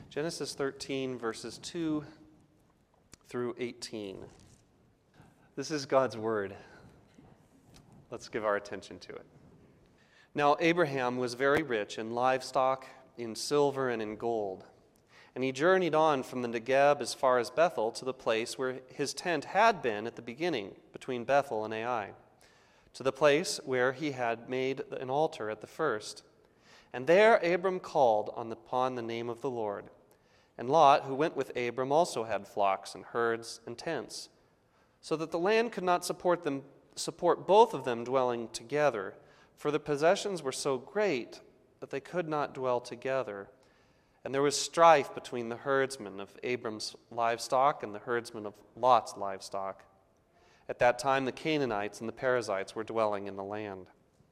Genesis 13, verses 2 through 18. This is God's word. Let's give our attention to it. Now Abraham was very rich in livestock, in silver, and in gold. And he journeyed on from the Negeb as far as Bethel to the place where his tent had been at the beginning, between Bethel and Ai, to the place where he had made an altar at the first. And there Abram called upon the name of the Lord. And Lot, who went with Abram, also had flocks and herds and tents, so that the land could not support both of them dwelling together, for the possessions were so great that they could not dwell together. And there was strife between the herdsmen of Abram's livestock and the herdsmen of Lot's livestock. At that time the Canaanites and the Perizzites were dwelling in the land.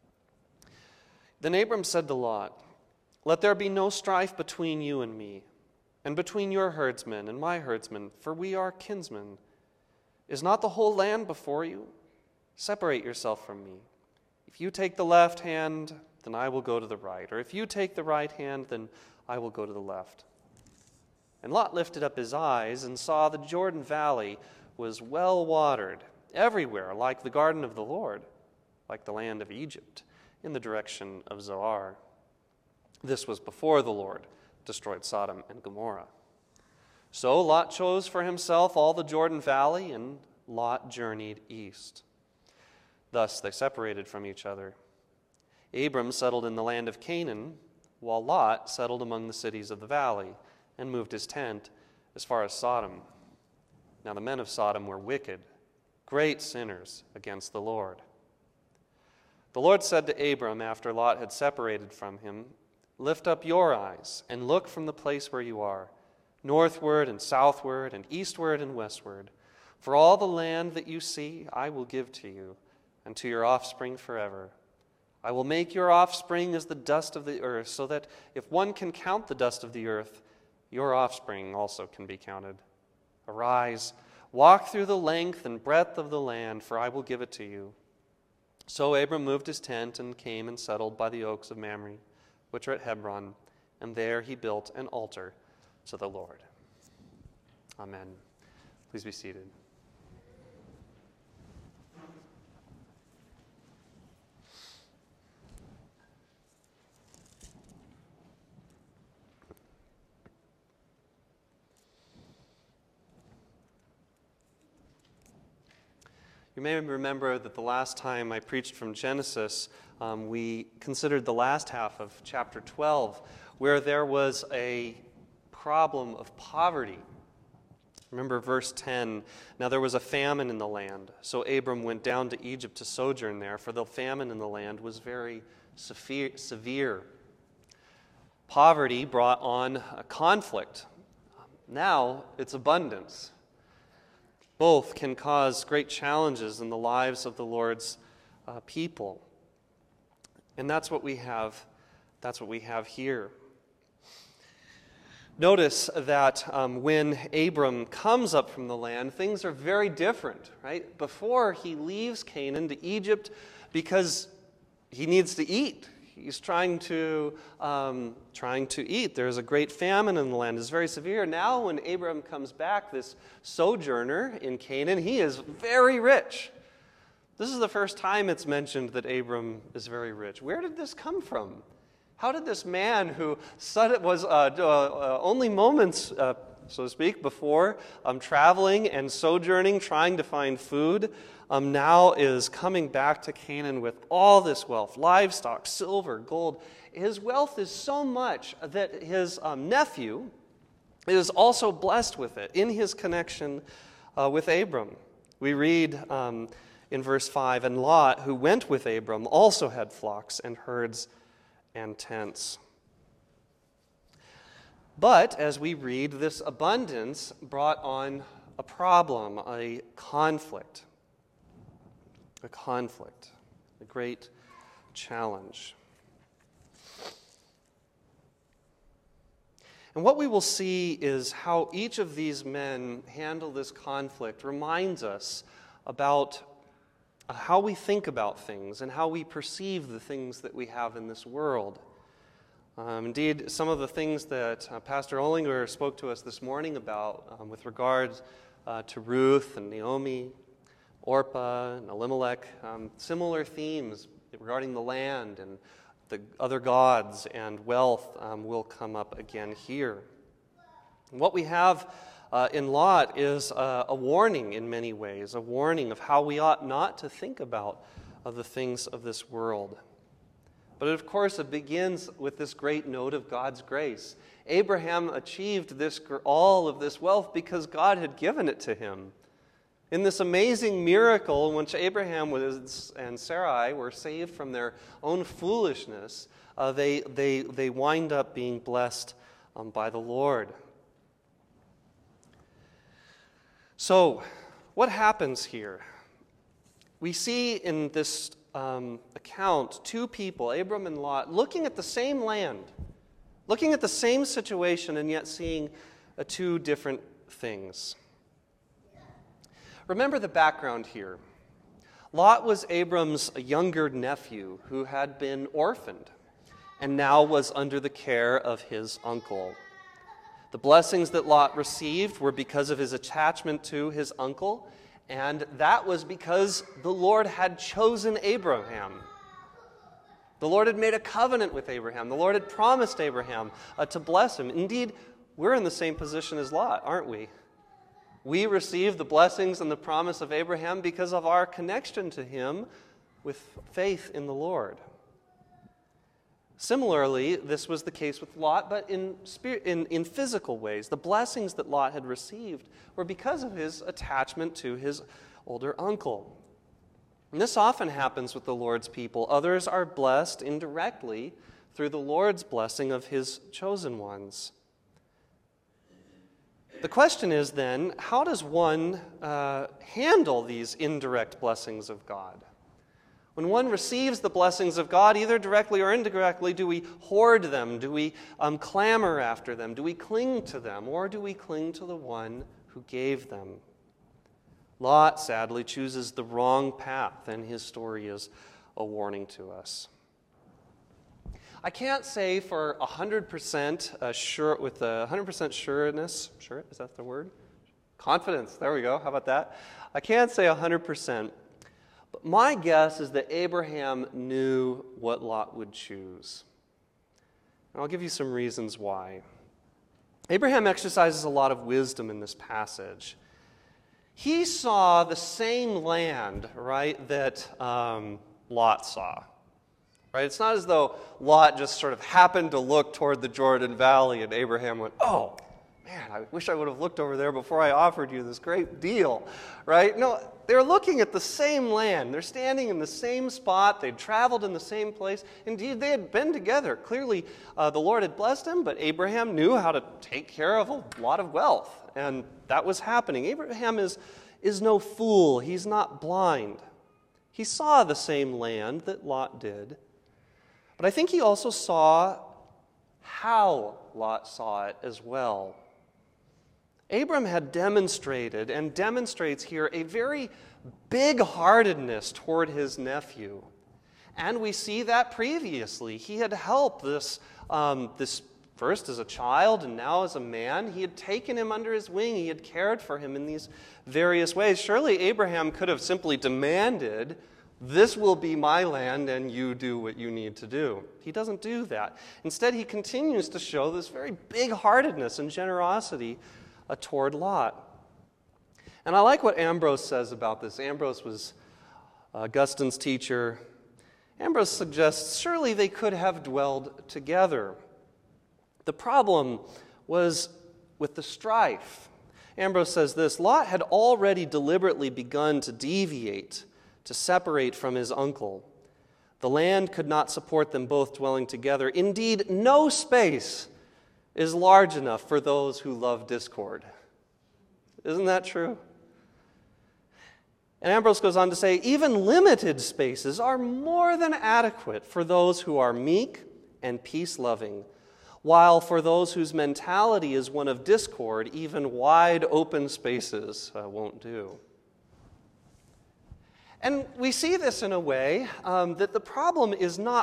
Then Abram said to Lot, "Let there be no strife between you and me, and between your herdsmen and my herdsmen, for we are kinsmen. Is not the whole land before you? Separate yourself from me. If you take the left hand, then I will go to the right. Or if you take the right hand, then I will go to the left." And Lot lifted up his eyes and saw the Jordan Valley was well watered, everywhere like the garden of the Lord, like the land of Egypt, in the direction of Zoar. This was before the Lord destroyed Sodom and Gomorrah. So Lot chose for himself all the Jordan Valley, and Lot journeyed east. Thus they separated from each other. Abram settled in the land of Canaan, while Lot settled among the cities of the valley and moved his tent as far as Sodom. Now the men of Sodom were wicked, great sinners against the Lord. The Lord said to Abram after Lot had separated from him, "Lift up your eyes and look from the place where you are, northward and southward and eastward and westward. For all the land that you see I will give to you and to your offspring forever. I will make your offspring as the dust of the earth, so that if one can count the dust of the earth, your offspring also can be counted. Arise, walk through the length and breadth of the land, for I will give it to you." So Abram moved his tent and came and settled by the oaks of Mamre, which are at Hebron, and there he built an altar to the Lord. Amen. Please be seated. You may remember that the last time I preached from Genesis, we considered the last half of chapter 12, where there was a problem of poverty. Remember verse 10, "Now there was a famine in the land, so Abram went down to Egypt to sojourn there, for the famine in the land was very severe." Poverty brought on a conflict. Now it's abundance. Both can cause great challenges in the lives of the Lord's people. And that's what we have. That's what we have here. Notice that when Abram comes up from the land, things are very different, right? Before he leaves Canaan to Egypt because he needs to eat. He's trying to eat. There's a great famine in the land. It's very severe. Now when Abram comes back, this sojourner in Canaan, he is very rich. This is the first time it's mentioned that Abram is very rich. Where did this come from? How did this man who was only moments, so to speak, before traveling and sojourning, trying to find food, now is coming back to Canaan with all this wealth, livestock, silver, gold. His wealth is so much that his nephew is also blessed with it in his connection with Abram. We read in verse 5, "And Lot, who went with Abram, also had flocks and herds and tents." But as we read, this abundance brought on a problem, a conflict, a great challenge. And what we will see is how each of these men handle this conflict reminds us about how we think about things and how we perceive the things that we have in this world. Indeed, some of the things that Pastor Olinger spoke to us this morning about with regards to Ruth and Naomi, Orpah and Elimelech, similar themes regarding the land and the other gods and wealth will come up again here. What we have in Lot is a warning in many ways, a warning of how we ought not to think about the things of this world. But of course, it begins with this great note of God's grace. Abraham achieved all of this wealth because God had given it to him. In this amazing miracle in which Abraham and Sarai were saved from their own foolishness, they wind up being blessed by the Lord. So, what happens here? We see in this account two people, Abram and Lot, looking at the same land, looking at the same situation, and yet seeing two different things. Remember the background here. Lot was Abram's younger nephew who had been orphaned and now was under the care of his uncle. The blessings that Lot received were because of his attachment to his uncle, and that was because the Lord had chosen Abraham. The Lord had made a covenant with Abraham. The Lord had promised Abraham to bless him. Indeed, we're in the same position as Lot, aren't we? We receive the blessings and the promise of Abraham because of our connection to him with faith in the Lord. Similarly, this was the case with Lot, but in physical ways. The blessings that Lot had received were because of his attachment to his older uncle. And this often happens with the Lord's people. Others are blessed indirectly through the Lord's blessing of his chosen ones. The question is then, how does one handle these indirect blessings of God? When one receives the blessings of God, either directly or indirectly, do we hoard them? Do we clamor after them? Do we cling to them? Or do we cling to the one who gave them? Lot, sadly, chooses the wrong path, and his story is a warning to us. I can't say for 100% sure, with 100% sureness, sure, is that the word? Confidence, there we go, how about that? I can't say 100%. But my guess is that Abraham knew what Lot would choose. And I'll give you some reasons why. Abraham exercises a lot of wisdom in this passage. He saw the same land, right, that Lot saw. Right? It's not as though Lot just sort of happened to look toward the Jordan Valley and Abraham went, oh, man, I wish I would have looked over there before I offered you this great deal, right? No, they're looking at the same land. They're standing in the same spot. They'd traveled in the same place. Indeed, they had been together. Clearly, the Lord had blessed him, but Abraham knew how to take care of a lot of wealth, and that was happening. Abraham is no fool. He's not blind. He saw the same land that Lot did, but I think he also saw how Lot saw it as well. Abram had demonstrated and demonstrates here a very big-heartedness toward his nephew. And we see that previously. He had helped this first as a child and now as a man. He had taken him under his wing. He had cared for him in these various ways. Surely Abraham could have simply demanded, this will be my land and you do what you need to do. He doesn't do that. Instead, he continues to show this very big-heartedness and generosity toward Lot. And I like what Ambrose says about this. Ambrose was Augustine's teacher. Ambrose suggests, surely they could have dwelled together. The problem was with the strife. Ambrose says this, Lot had already deliberately begun to deviate, to separate from his uncle. The land could not support them both dwelling together. Indeed, no space is large enough for those who love discord. Isn't that true? And Ambrose goes on to say, even limited spaces are more than adequate for those who are meek and peace-loving, while for those whose mentality is one of discord, even wide open spaces won't do. And we see this in a way that the problem is not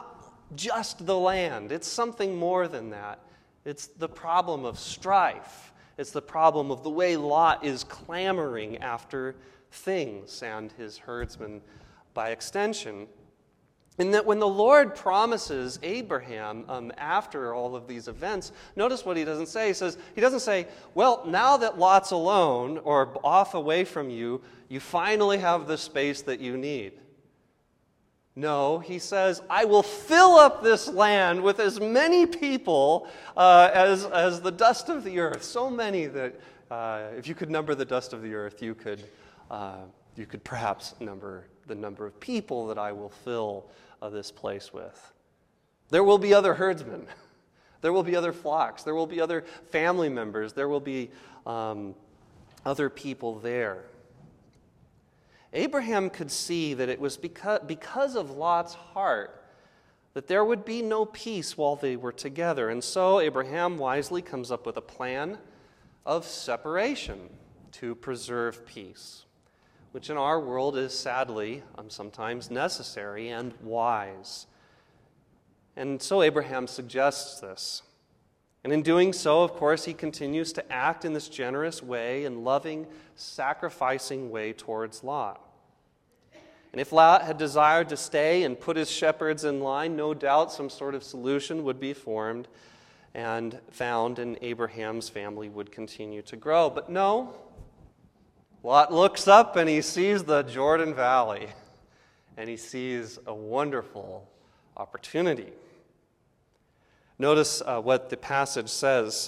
just the land. It's something more than that. It's the problem of strife. It's the problem of the way Lot is clamoring after things, and his herdsmen by extension. And that when the Lord promises Abraham after all of these events, notice what he doesn't say. He doesn't say, well, now that Lot's alone or off away from you, you finally have the space that you need. No, he says, I will fill up this land with as many people as the dust of the earth. So many that if you could number the dust of the earth, you could perhaps number the number of people that I will fill this place with. There will be other herdsmen. There will be other flocks. There will be other family members. There will be other people there. Abraham could see that it was because of Lot's heart that there would be no peace while they were together. And so Abraham wisely comes up with a plan of separation to preserve peace, which in our world is sadly sometimes necessary and wise. And so Abraham suggests this. And in doing so, of course, he continues to act in this generous way and loving, sacrificing way towards Lot. And if Lot had desired to stay and put his shepherds in line, no doubt some sort of solution would be formed and found, and Abraham's family would continue to grow. But no, Lot looks up and he sees the Jordan Valley, and he sees a wonderful opportunity. Notice what the passage says.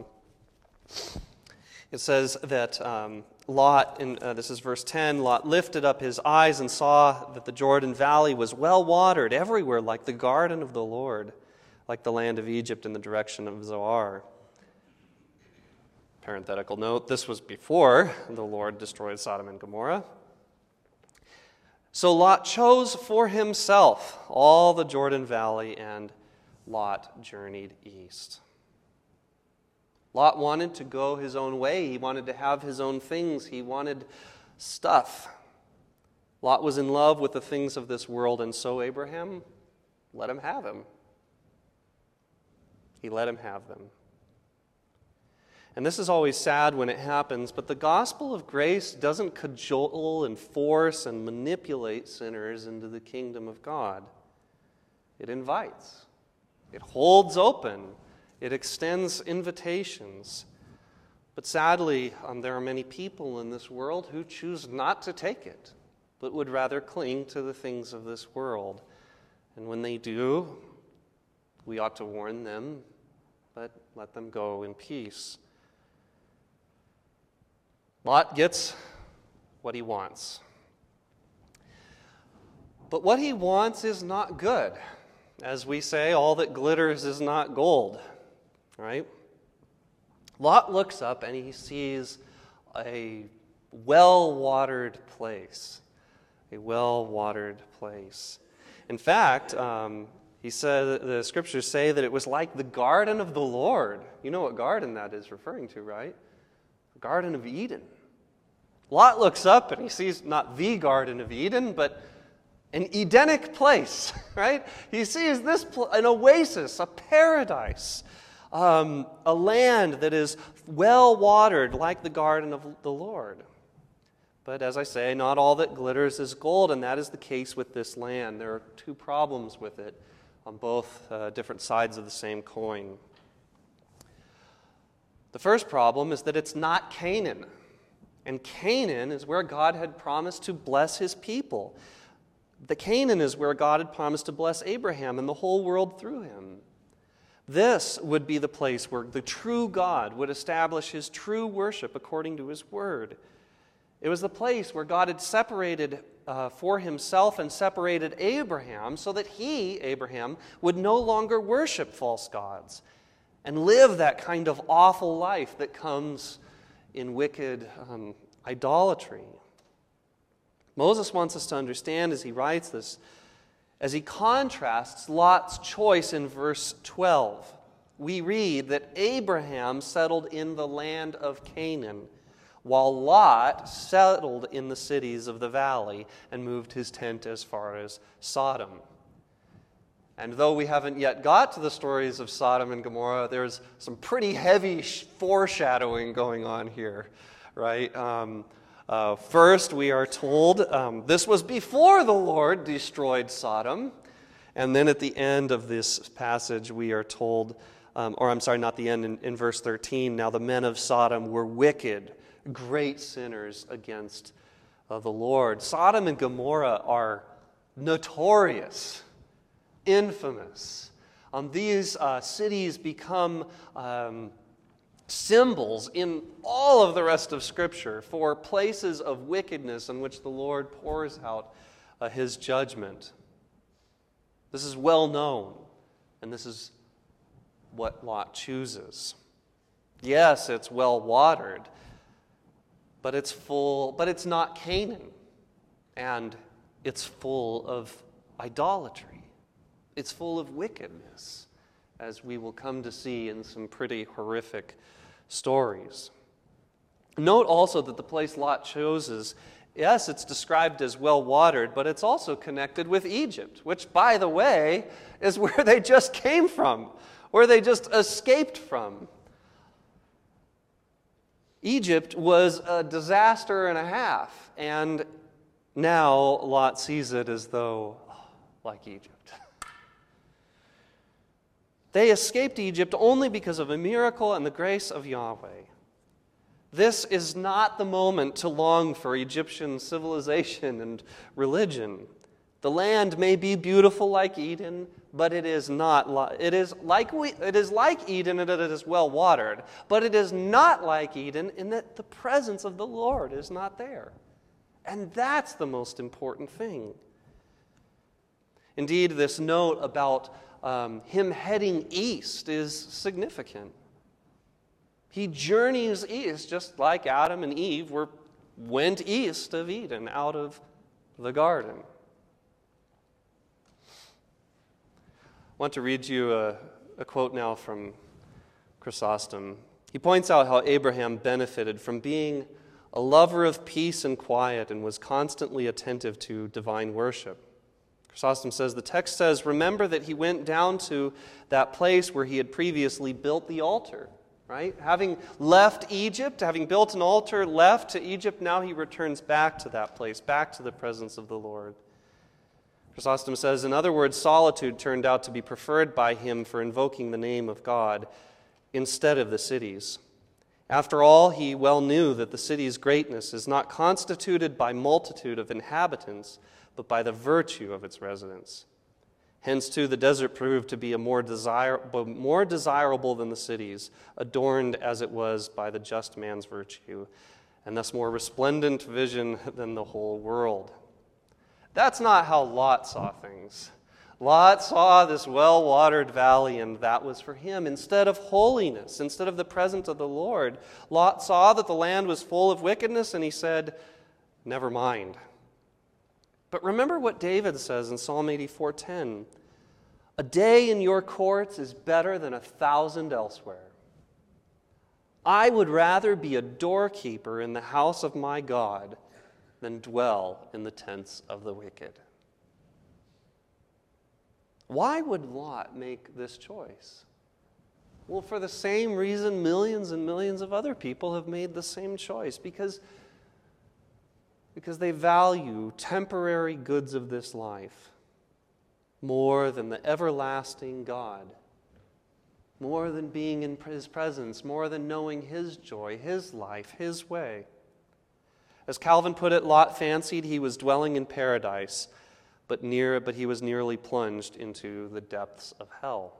It says that Lot, this is verse 10, Lot lifted up his eyes and saw that the Jordan Valley was well watered everywhere, like the garden of the Lord, like the land of Egypt in the direction of Zoar. Parenthetical note, this was before the Lord destroyed Sodom and Gomorrah. So Lot chose for himself all the Jordan Valley, and Lot journeyed east. Lot wanted to go his own way. He wanted to have his own things. He wanted stuff. Lot was in love with the things of this world, and so Abraham let him have them. He let him have them. And this is always sad when it happens, but the gospel of grace doesn't cajole and force and manipulate sinners into the kingdom of God. It invites. It holds open. It extends invitations. But sadly, there are many people in this world who choose not to take it, but would rather cling to the things of this world. And when they do, we ought to warn them, but let them go in peace. Lot gets what he wants. But what he wants is not good. As we say, all that glitters is not gold, right? Lot looks up and he sees a well-watered place. A well-watered place. In fact, he said, the scriptures say that it was like the garden of the Lord. You know what garden that is referring to, right? The Garden of Eden. Lot looks up and he sees not the Garden of Eden, but an Edenic place, right? He sees this an oasis, a paradise, a land that is well watered like the garden of the Lord. But as I say, not all that glitters is gold, and that is the case with this land. There are two problems with it on both different sides of the same coin. The first problem is that it's not Canaan. And Canaan is where God had promised to bless his people. The Canaan is where God had promised to bless Abraham and the whole world through him. This would be the place where the true God would establish his true worship according to his word. It was the place where God had separated for himself and separated Abraham so that he, Abraham, would no longer worship false gods and live that kind of awful life that comes in wicked idolatry. Moses wants us to understand as he writes this, as he contrasts Lot's choice in verse 12. We read that Abraham settled in the land of Canaan, while Lot settled in the cities of the valley and moved his tent as far as Sodom. And though we haven't yet got to the stories of Sodom and Gomorrah, there's some pretty heavy foreshadowing going on here, right? First, we are told this was before the Lord destroyed Sodom. And then at the end of this passage, we are told, not the end, in verse 13, now the men of Sodom were wicked, great sinners against the Lord. Sodom and Gomorrah are notorious, infamous. These cities become symbols in all of the rest of Scripture for places of wickedness in which the Lord pours out His judgment. This is well known, and this is what Lot chooses. Yes, it's well watered, but it's not Canaan, and it's full of idolatry. It's full of wickedness, as we will come to see in some pretty horrific stories. Note also that the place Lot chooses, yes, it's described as well-watered, but it's also connected with Egypt, which, by the way, is where they just came from, where they just escaped from. Egypt was a disaster and a half, and now Lot sees it as though, like Egypt. They escaped Egypt only because of a miracle and the grace of Yahweh. This is not the moment to long for Egyptian civilization and religion. The land may be beautiful like Eden, but it is not. It is like Eden in that it is well watered, but it is not like Eden in that the presence of the Lord is not there, and that's the most important thing. Indeed, this note about him heading east is significant. He journeys east, just like Adam and Eve went east of Eden, out of the garden. I want to read you a quote now from Chrysostom. He points out how Abraham benefited from being a lover of peace and quiet and was constantly attentive to divine worship. Chrysostom says, the text says, remember that he went down to that place where he had previously built the altar, right? Having left Egypt, having built an altar, left to Egypt, now he returns back to that place, back to the presence of the Lord. Chrysostom says, in other words, solitude turned out to be preferred by him for invoking the name of God instead of the cities. After all, he well knew that the city's greatness is not constituted by multitude of inhabitants, but by the virtue of its residents. Hence, too, the desert proved to be more desirable than the cities, adorned as it was by the just man's virtue, and thus more resplendent vision than the whole world. That's not how Lot saw things. Lot saw this well-watered valley, and that was for him. Instead of holiness, instead of the presence of the Lord, Lot saw that the land was full of wickedness, and he said, never mind. But remember what David says in Psalm 84:10. A day in your courts is better than 1,000 elsewhere. I would rather be a doorkeeper in the house of my God than dwell in the tents of the wicked. Why would Lot make this choice? Well, for the same reason millions and millions of other people have made the same choice, because they value temporary goods of this life more than the everlasting God, more than being in His presence, more than knowing His joy, His life, His way. As Calvin put it, Lot fancied he was dwelling in paradise, but he was nearly plunged into the depths of hell.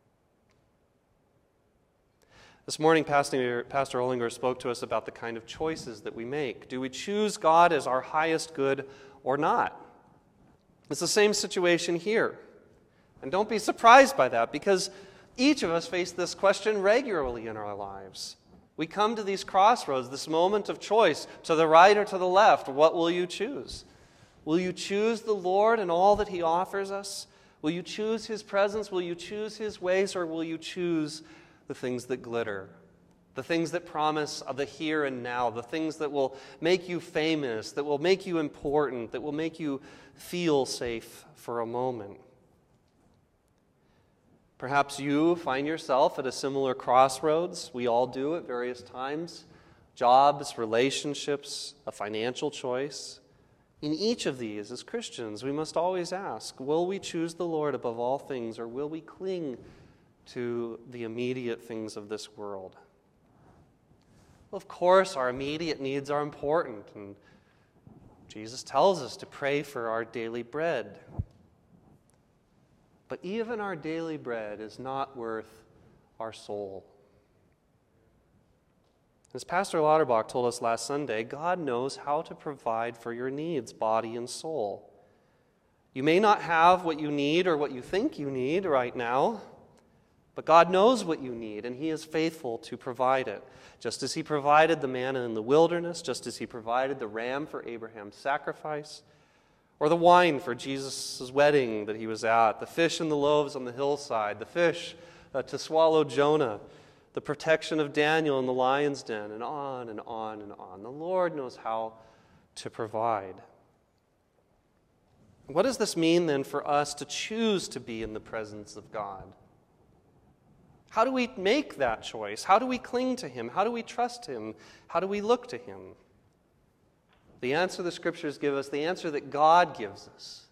This morning, Pastor Ollinger spoke to us about the kind of choices that we make. Do we choose God as our highest good or not? It's the same situation here. And don't be surprised by that, because each of us face this question regularly in our lives. We come to these crossroads, this moment of choice, to the right or to the left. What will you choose? Will you choose the Lord and all that He offers us? Will you choose His presence? Will you choose His ways? Or will you choose the things that glitter, the things that promise of the here and now, the things that will make you famous, that will make you important, that will make you feel safe for a moment? Perhaps you find yourself at a similar crossroads. We all do at various times. Jobs, relationships, a financial choice. In each of these, as Christians, we must always ask, will we choose the Lord above all things, or will we cling to the immediate things of this world? Well, of course, our immediate needs are important, and Jesus tells us to pray for our daily bread. But even our daily bread is not worth our soul. As Pastor Lauterbach told us last Sunday, God knows how to provide for your needs, body and soul. You may not have what you need or what you think you need right now, but God knows what you need, and He is faithful to provide it. Just as He provided the manna in the wilderness, just as He provided the ram for Abraham's sacrifice, or the wine for Jesus' wedding that He was at, the fish and the loaves on the hillside, the fish to swallow Jonah, the protection of Daniel in the lion's den, and on and on and on. The Lord knows how to provide. What does this mean then for us to choose to be in the presence of God? How do we make that choice? How do we cling to Him? How do we trust Him? How do we look to Him? The answer the Scriptures give us, the answer that God gives us,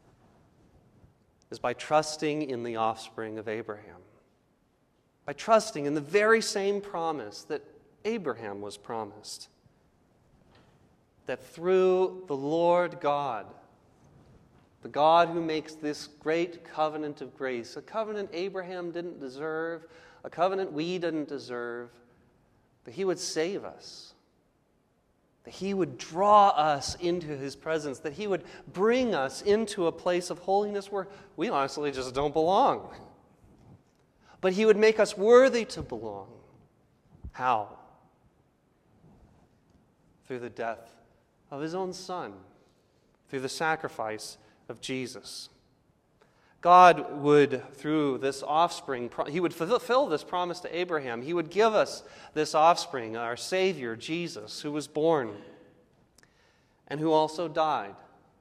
is by trusting in the offspring of Abraham. By trusting in the very same promise that Abraham was promised. That through the Lord God, the God who makes this great covenant of grace, a covenant Abraham didn't deserve, a covenant we didn't deserve, that He would save us, that He would draw us into His presence, that He would bring us into a place of holiness where we honestly just don't belong. But He would make us worthy to belong. How? Through the death of His own Son, through the sacrifice of Jesus. God would, through this offspring, He would fulfill this promise to Abraham. He would give us this offspring, our Savior, Jesus, who was born and who also died,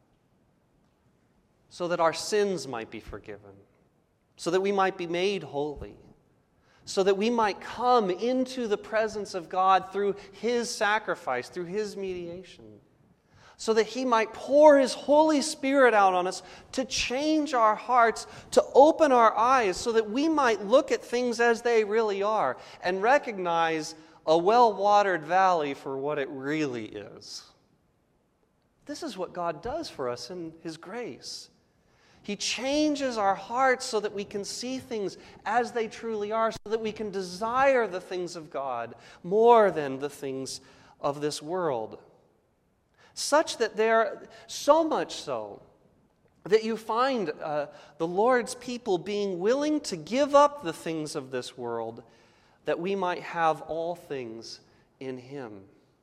so that our sins might be forgiven, so that we might be made holy, so that we might come into the presence of God through His sacrifice, through His mediation, so that He might pour His Holy Spirit out on us to change our hearts, to open our eyes, so that we might look at things as they really are and recognize a well-watered valley for what it really is. This is what God does for us in His grace. He changes our hearts so that we can see things as they truly are, so that we can desire the things of God more than the things of this world. Such that they're so much so that you find the Lord's people being willing to give up the things of this world that we might have all things in Him.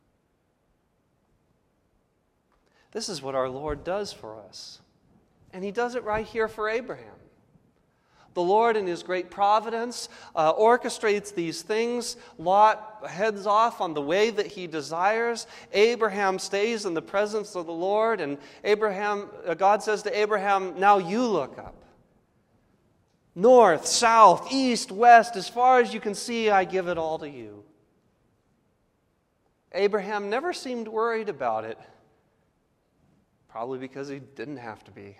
This is what our Lord does for us. And He does it right here for Abraham. The Lord, in His great providence, orchestrates these things. Lot heads off on the way that he desires. Abraham stays in the presence of the Lord, and God says to Abraham, "Now you look up. North, south, east, west, as far as you can see, I give it all to you." Abraham never seemed worried about it, probably because he didn't have to be.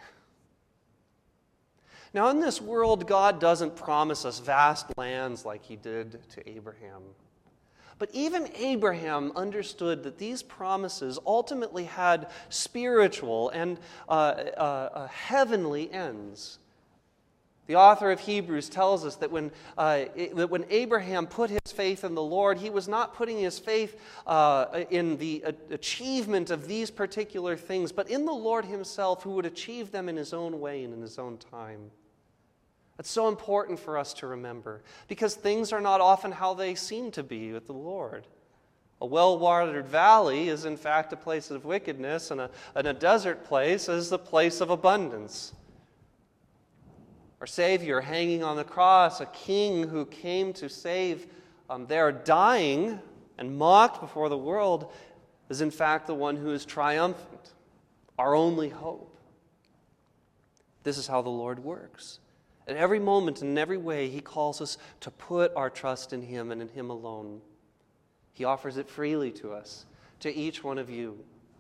Now, in this world, God doesn't promise us vast lands like He did to Abraham. But even Abraham understood that these promises ultimately had spiritual and heavenly ends. The author of Hebrews tells us that when Abraham put his faith in the Lord, he was not putting his faith in the achievement of these particular things, but in the Lord Himself, who would achieve them in His own way and in His own time. It's so important for us to remember, because things are not often how they seem to be with the Lord. A well-watered valley is in fact a place of wickedness, and a desert place is the place of abundance. Our Savior hanging on the cross, a King who came to save, there dying and mocked before the world, is in fact the one who is triumphant, our only hope. This is how the Lord works. At every moment and in every way, he calls us to put our trust in him and in him alone. He offers it freely to us, to each one of you.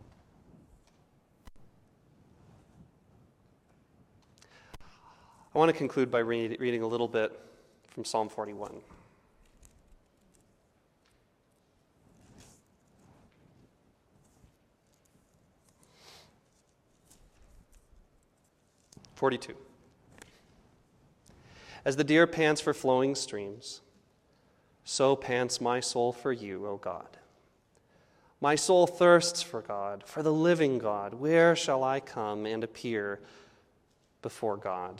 I want to conclude by reading a little bit from Psalm 41. As the deer pants for flowing streams, so pants my soul for you, O God. My soul thirsts for God, for the living God. Where shall I come and appear before God?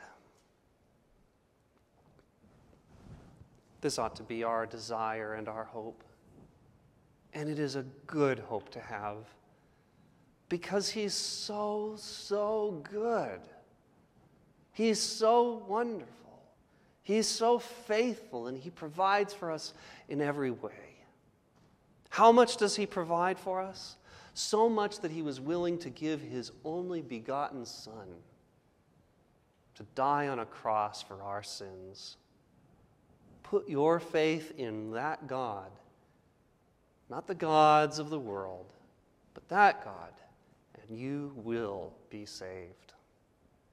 This ought to be our desire and our hope. And it is a good hope to have, because he's so good. He's so wonderful. He's so faithful, and he provides for us in every way. How much does he provide for us? So much that he was willing to give his only begotten Son to die on a cross for our sins. Put your faith in that God, not the gods of the world, but that God, and you will be saved.